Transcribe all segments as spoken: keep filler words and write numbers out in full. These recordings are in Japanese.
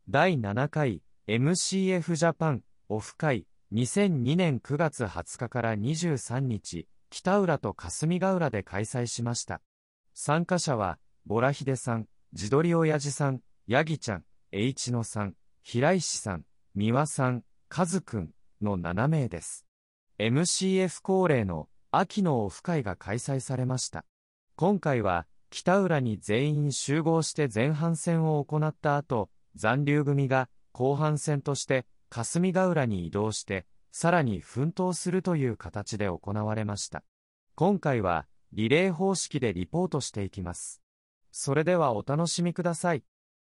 だいななかい エムシーエフ ジャパンオフ会にせんにねんくがつはつかからにじゅうさんにち、北浦と霞ヶ浦で開催しました。参加者は、ボラヒデさん、地鶏親父さん、ヤギちゃん、エイチノさん、平石さん、三輪さん、カズくんのななめいです。エムシーエフ 恒例の秋のオフ会が開催されました。今回は、北浦に全員集合して前半戦を行った後、残留組が後半戦として霞ヶ浦に移動して、さらに奮闘するという形で行われました。今回は、リレー方式でリポートしていきます。それではお楽しみください。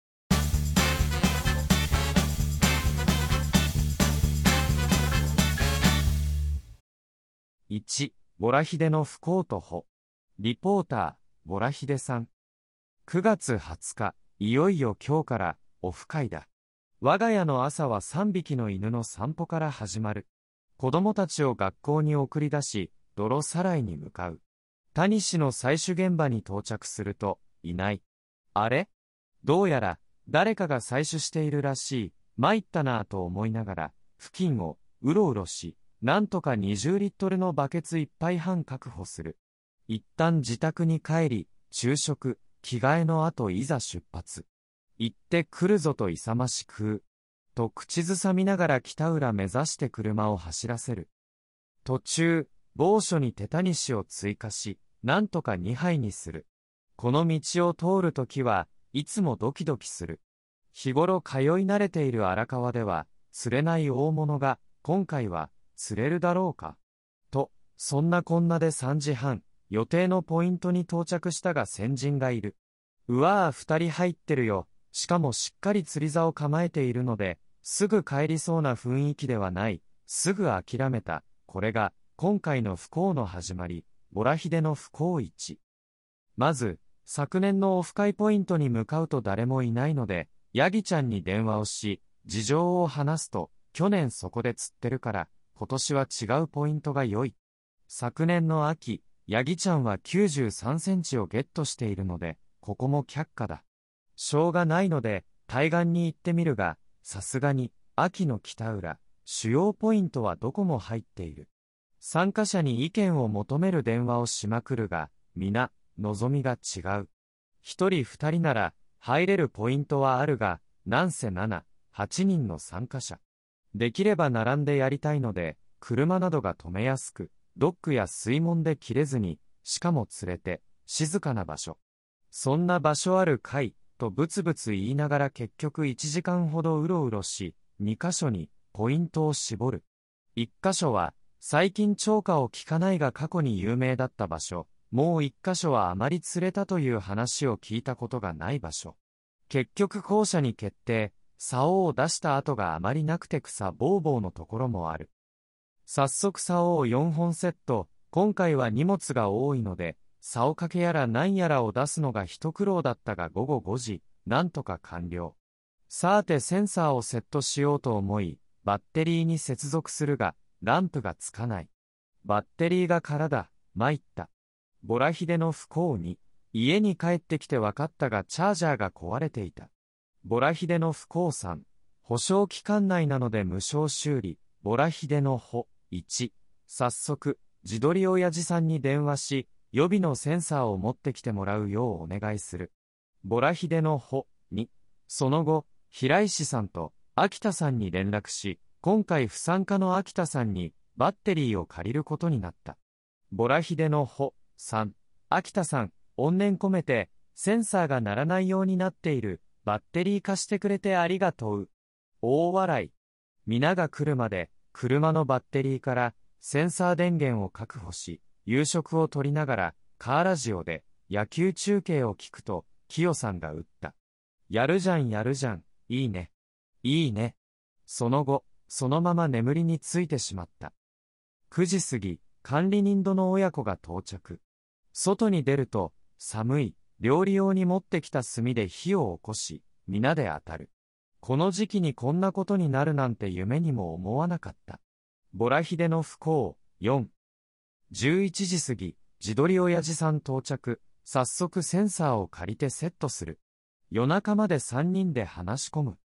いち、ボラヒデの不幸と保。リポーター、ボラヒデさん。くがつはつか、いよいよ今日からオフ会だ。我が家の朝はさんびきの犬の散歩から始まる。子供たちを学校に送り出し、泥さらいに向かう。谷氏の採取現場に到着すると、いない。あれ？どうやら、誰かが採取しているらしい。参ったなぁと思いながら、付近をうろうろし、なんとかにじゅうリットルのバケツいっぱいはん確保する。一旦自宅に帰り、昼食、着替えの後いざ出発。行ってくるぞと勇ましく、と口ずさみながら北浦目指して車を走らせる。途中、某所に手谷氏を追加し、なんとかにはいにする。この道を通るときはいつもドキドキする。日頃通い慣れている荒川では、釣れない大物が、今回は、釣れるだろうか。と、そんなこんなでさんじはん、予定のポイントに到着したが先人がいる。うわぁふたり入ってるよ。しかもしっかり釣り竿を構えているので、すぐ帰りそうな雰囲気ではない。すぐ諦めた。これが、今回の不幸の始まり、ボラヒデの不幸いち。まず、昨年のオフ会ポイントに向かうと誰もいないので、ヤギちゃんに電話をし、事情を話すと、去年そこで釣ってるから、今年は違うポイントが良い。昨年の秋、ヤギちゃんはきゅうじゅうさんセンチをゲットしているので、ここも却下だ。しょうがないので、対岸に行ってみるが、さすがに、秋の北浦、主要ポイントはどこも入っている。参加者に意見を求める電話をしまくるが、皆、望みが違う。一人二人なら、入れるポイントはあるが、なんせなな、はちにんの参加者。できれば並んでやりたいので、車などが止めやすく、ドックや水門で切れずに、しかも連れて、静かな場所。そんな場所あるかい、とブツブツ言いながら結局いちじかんほどうろうろし、にかしょにポイントを絞る。いっかしょは、最近超過を聞かないが過去に有名だった場所。もういっかしょはあまり釣れたという話を聞いたことがない場所。結局後者に決定、竿を出した後があまりなくて草ぼうぼうのところもある。早速竿をよんほんセット、今回は荷物が多いので、竿掛けやら何やらを出すのが一苦労だったがごごごじ、なんとか完了。さてセンサーをセットしようと思い、バッテリーに接続するが、ランプがつかない。バッテリーが空だ、参った。ボラヒデの不幸に、家に帰ってきて分かったがチャージャーが壊れていた。ボラヒデの不幸さん、保証期間内なので無償修理、ボラヒデの保いち、早速、地鶏親父さんに電話し、予備のセンサーを持ってきてもらうようお願いする。ボラヒデの保に、その後、平石さんと秋田さんに連絡し、今回不参加の秋田さんにバッテリーを借りることになった。ボラヒデの保さん、秋田さん、怨念込めて、センサーが鳴らないようになっている、バッテリー貸してくれてありがとう。大笑い。皆が来るまで、車のバッテリーから、センサー電源を確保し、夕食をとりながら、カーラジオで、野球中継を聞くと、キヨさんが打った。やるじゃんやるじゃん、いいね。いいね。その後、そのまま眠りについてしまった。くじ過ぎ、管理人殿親子が到着。外に出ると、寒い、料理用に持ってきた炭で火を起こし、皆で当たる。この時期にこんなことになるなんて夢にも思わなかった。ボラヒデの不幸、よん。じゅういちじ過ぎ、地鶏親父さん到着、早速センサーを借りてセットする。夜中までさんにんで話し込む。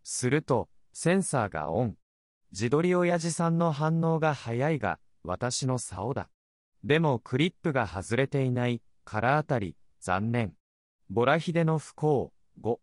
すると、センサーがオン。自撮り親父さんの反応が早いが、私の竿だ。でもクリップが外れていない、空あたり、残念。ボラヒデの不幸、ご。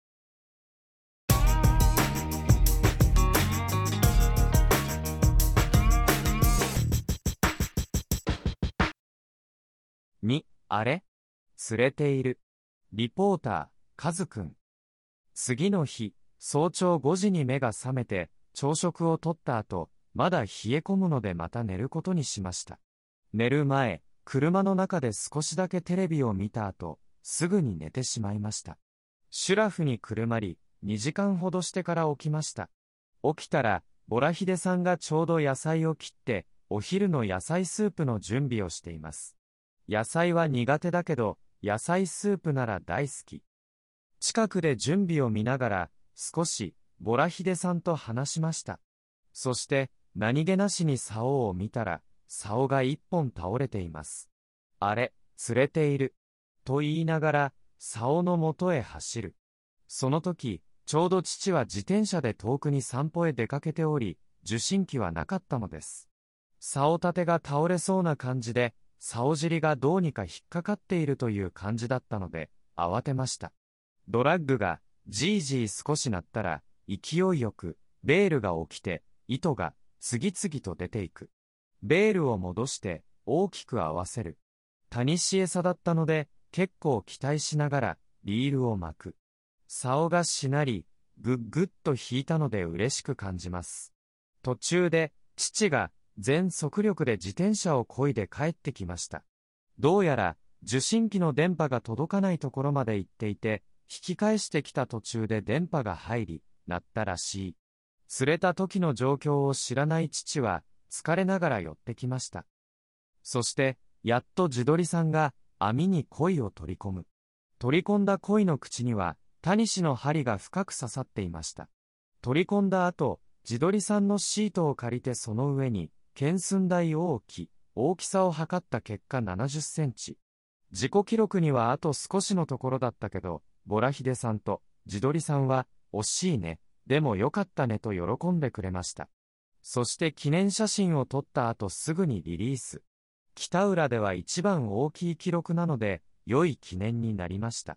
に、あれ？釣れている。リポーター、カズくん。次の日、早朝ごじに目が覚めて、朝食をとった後、まだ冷え込むのでまた寝ることにしました。寝る前、車の中で少しだけテレビを見た後、すぐに寝てしまいました。シュラフにくるまり、にじかんほどしてから起きました。起きたら、ボラヒデさんがちょうど野菜を切って、お昼の野菜スープの準備をしています。野菜は苦手だけど、野菜スープなら大好き。近くで準備を見ながら、少し、ボラヒデさんと話しました。そして、何気なしに竿を見たら、竿が一本倒れています。あれ、釣れている。と言いながら、竿の元へ走る。その時、ちょうど父は自転車で遠くに散歩へ出かけており、受信機はなかったのです。竿立てが倒れそうな感じで、竿尻がどうにか引っかかっているという感じだったので、慌てました。ドラッグが、じーじー少し鳴ったら、勢いよく、ベールが起きて、糸が、次々と出ていく。ベールを戻して、大きく合わせる。タニシエサだったので、結構期待しながら、リールを巻く。竿がしなり、ぐっぐっと引いたので嬉しく感じます。途中で、父が、全速力で自転車を漕いで帰ってきました。どうやら、受信機の電波が届かないところまで行っていて、引き返してきた途中で電波が入り、鳴ったらしい。釣れた時の状況を知らない父は、疲れながら寄ってきました。そして、やっと地鶏さんが網に鯉を取り込む。取り込んだ鯉の口には、タニシの針が深く刺さっていました。取り込んだ後、地鶏さんのシートを借りてその上に、懸垂台を置き、大きさを測った結果ななじゅっセンチ。自己記録にはあと少しのところだったけど、ボラヒデさんと地鶏さんは、惜しいね、でもよかったねと喜んでくれました。そして記念写真を撮った後すぐにリリース。北浦では一番大きい記録なので、良い記念になりました。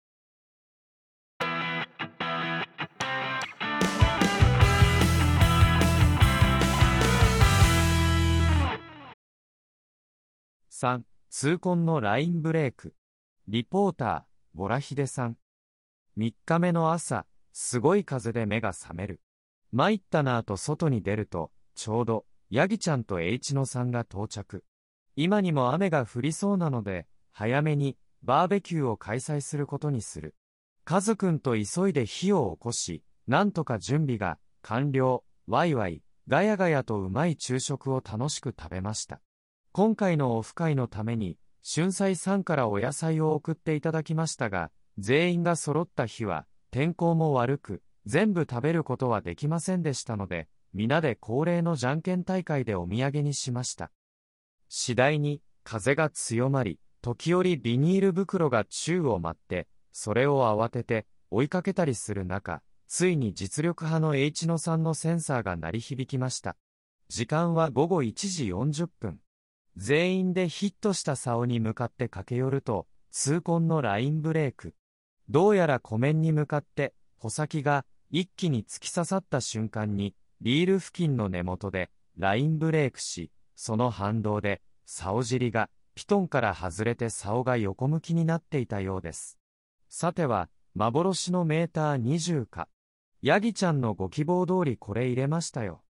さん、痛恨のラインブレーク。リポーター、ボラヒデさん。みっかめの朝、すごい風で目が覚める。参ったなぁと外に出ると、ちょうど、ヤギちゃんとエイチノさんが到着。今にも雨が降りそうなので、早めに、バーベキューを開催することにする。カズくんと急いで火を起こし、なんとか準備が、完了、ワイワイ、ガヤガヤとうまい昼食を楽しく食べました。今回のオフ会のために、春菜さんからお野菜を送っていただきましたが、全員が揃った日は、天候も悪く、全部食べることはできませんでしたので、皆で恒例のじゃんけん大会でお土産にしました。次第に、風が強まり、時折ビニール袋が宙を舞って、それを慌てて、追いかけたりする中、ついに実力派の H 野さんのセンサーが鳴り響きました。時間はごごいちじよんじゅっぷん。全員でヒットした竿に向かって駆け寄ると、痛恨のラインブレーク。どうやら湖面に向かって、穂先が一気に突き刺さった瞬間に、リール付近の根元でラインブレークし、その反動で、竿尻がピトンから外れて竿が横向きになっていたようです。さては、幻のメーターにじゅうか。ヤギちゃんのご希望通りこれ入れましたよ。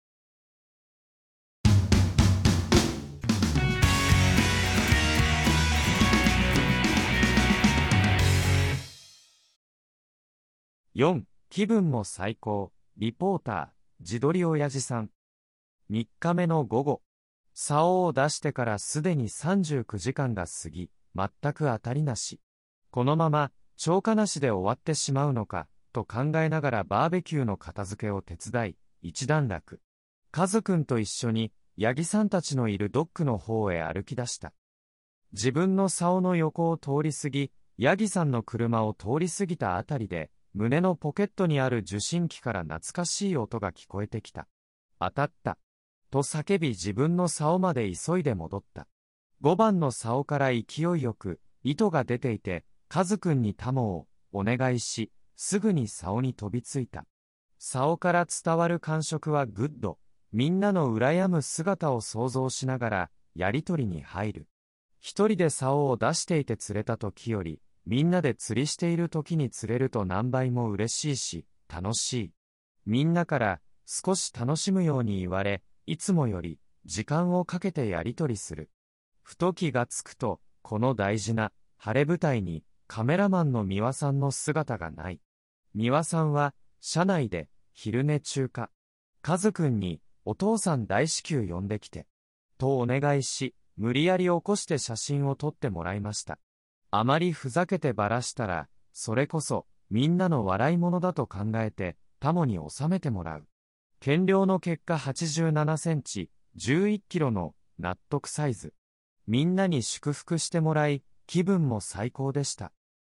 よん、気分も最高、リポーター、地鶏親父さん。みっかめの午後、竿を出してからすでにさんじゅうくじかんが過ぎ、全く当たりなし。このまま、超過なしで終わってしまうのか、と考えながらバーベキューの片付けを手伝い、一段落。カズくんと一緒に、ヤギさんたちのいるドックの方へ歩き出した。自分の竿の横を通り過ぎ、ヤギさんの車を通り過ぎたあたりで、 胸のポケットにある受信機から懐かしい音が聞こえてきた。当たった。と叫び自分の竿まで急いで戻った。ごばんの竿から勢いよく糸が出ていて、カズくんにタモをお願いし、すぐに竿に飛びついた。竿から伝わる感触はグッド。みんなの羨む姿を想像しながら、やりとりに入る。一人で竿を出していて釣れた時より、みんなで釣りしている時に釣れると何倍も嬉しいし、楽しい。みんなから少し楽しむように言われ、いつもより時間をかけてやりとりする。ふと気がつくと、この大事な晴れ舞台にカメラマンの三輪さんの姿がない。三輪さんは車内で昼寝中か。カズくんにお父さん大至急呼んできて。とお願いし、無理やり起こして写真を撮ってもらいました。あまりふざけてばらしたら、それこそみんなの笑い物だと考えて、タモに収めてもらう。計量の結果はちじゅうななセンチ、じゅういっキロの納得サイズ。みんなに祝福してもらい、気分も最高でした。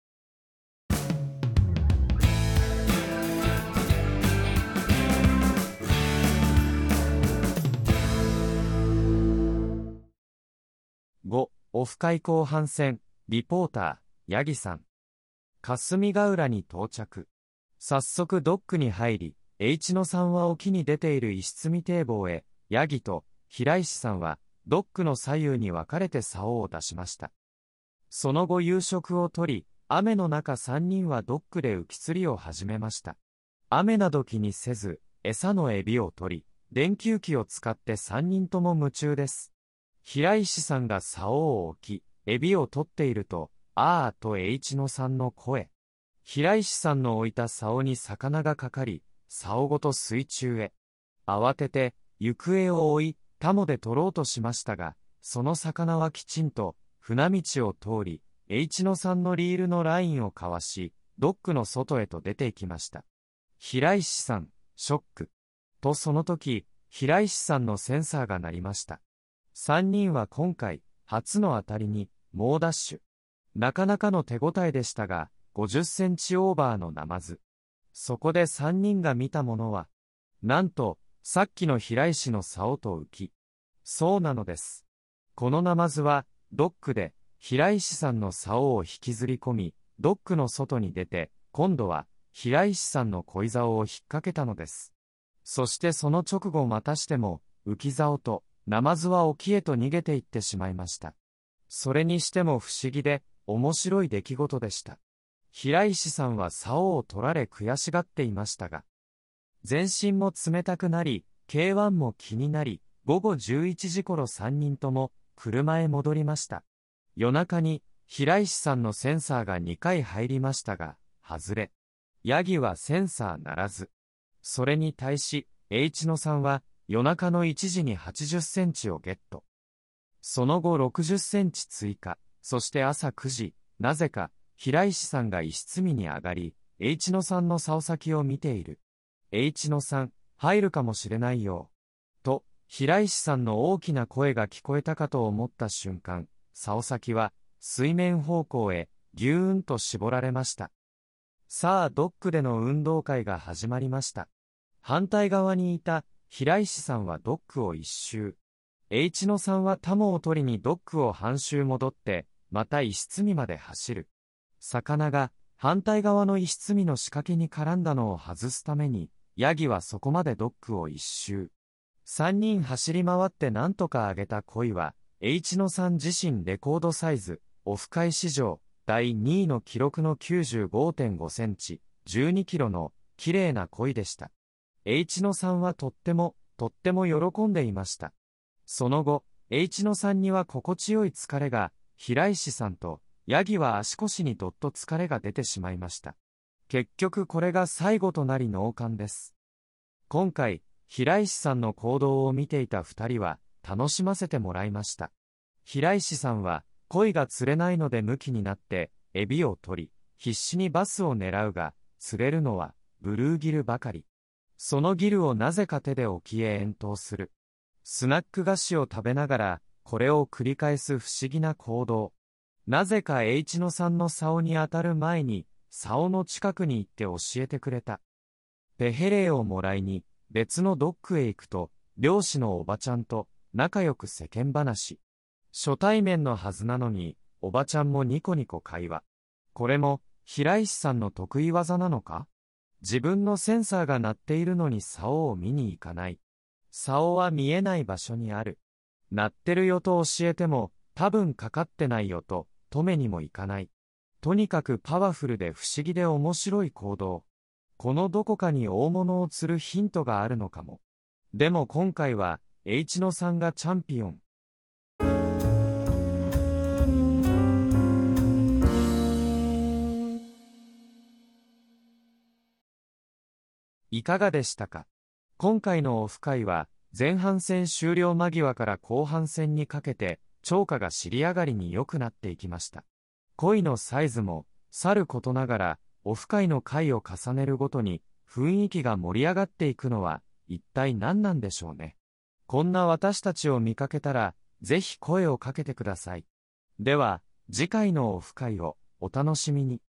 ご、オフ会後半戦、リポーター、ヤギさん。霞ヶ浦に到着。早速ドックに入り、H 野さんは沖に出ている石積堤防へ、ヤギと平石さんはドックの左右に分かれて竿を出しました。その後夕食をとり、雨の中さんにんはドックで浮き釣りを始めました。雨など気にせず、餌のエビを取り、電球機を使ってさんにんとも夢中です。平石さんが竿を置き、エビを取っていると、あーと H 野さんの声。平石さんの置いた竿に魚がかかり、竿ごと水中へ。慌てて、行方を追い、タモで取ろうとしましたが、その魚はきちんと、船道を通り、H 野さんのリールのラインをかわし、ドックの外へと出て行きました。平石さん、ショック。とその時、平石さんのセンサーが鳴りました。三人は今回、初の当たりに、猛ダッシュ。なかなかの手応えでしたが、ごじゅっセンチオーバーのナマズ。そこで三人が見たものは、なんと、さっきの平石の竿と浮き。そうなのです。このナマズは、ドックで、平石さんの竿を引きずり込み、ドックの外に出て、今度は、平石さんの恋竿を引っ掛けたのです。そしてその直後またしても、浮き竿と、ナマズは沖へと逃げていってしまいました。それにしても不思議で、面白い出来事でした。平石さんは竿を取られ悔しがっていましたが、全身も冷たくなり、ケーワン も気になり、ごごじゅういちじ頃さんにんとも車へ戻りました。夜中に平石さんのセンサーがにかい入りましたが、外れ。ヤギはセンサーならず。それに対し、H 野さんは夜中のいちじにはちじゅっセンチをゲット。その後ろくじゅっセンチ追加、そして朝くじ、なぜか、平石さんが石積みに上がり、H 野さんの竿先を見ている。H 野さん、入るかもしれないよ。と、平石さんの大きな声が聞こえたかと思った瞬間、竿先は、水面方向へ、ぎゅーんと絞られました。さあ、ドックでの運動会が始まりました。反対側にいた、平石さんはドックを一周。H 野さんはタモを取りにドックを半周戻って、また石積みまで走る。魚が反対側の石積みの仕掛けに絡んだのを外すために、ヤギはそこまでドックを一周。三人走り回ってなんとか上げた鯉は、H 野さん自身レコードサイズ、オフ会史上、だいにいの記録の きゅうじゅうごてんごセンチ、じゅうにキロの綺麗な鯉でした。H 野さんはとっても、とっても喜んでいました。その後、H 野さんには心地よい疲れが、平石さんと、ヤギは足腰にどっと疲れが出てしまいました。結局これが最後となり納棺です。今回、平石さんの行動を見ていた二人は、楽しませてもらいました。平石さんは、鯉が釣れないのでムキになって、エビを取り、必死にバスを狙うが、釣れるのは、ブルーギルばかり。そのギルをなぜか手で沖へ遠投する。スナック菓子を食べながら、これを繰り返す不思議な行動。なぜか H 野さんの竿に当たる前に、 竿の近くに行って教えてくれた。ペヘレイをもらいに、別のドックへ行くと、漁師のおばちゃんと仲良く世間話。初対面のはずなのに、おばちゃんもニコニコ会話。これも、平石さんの得意技なのか？自分のセンサーが鳴っているのに竿を見に行かない。竿は見えない場所にある。鳴ってるよと教えても、多分かかってないよと、止めにも行かない。とにかくパワフルで不思議で面白い行動。このどこかに大物を釣るヒントがあるのかも。でも今回は、H 野さんがチャンピオン。いかがでしたか？今回のオフ会は、前半戦終了間際から後半戦にかけて、釣果が尻上がりに良くなっていきました。鯉のサイズも、さることながら、オフ会の回を重ねるごとに、雰囲気が盛り上がっていくのは、一体何なんでしょうね。こんな私たちを見かけたら、ぜひ声をかけてください。では、次回のオフ会をお楽しみに。